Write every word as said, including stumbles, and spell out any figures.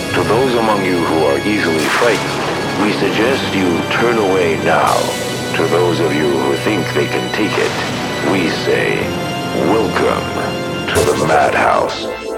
To those among you who are easily frightened, we suggest you turn away now. To those of you who think they can take it, we say, welcome to the Madhouse.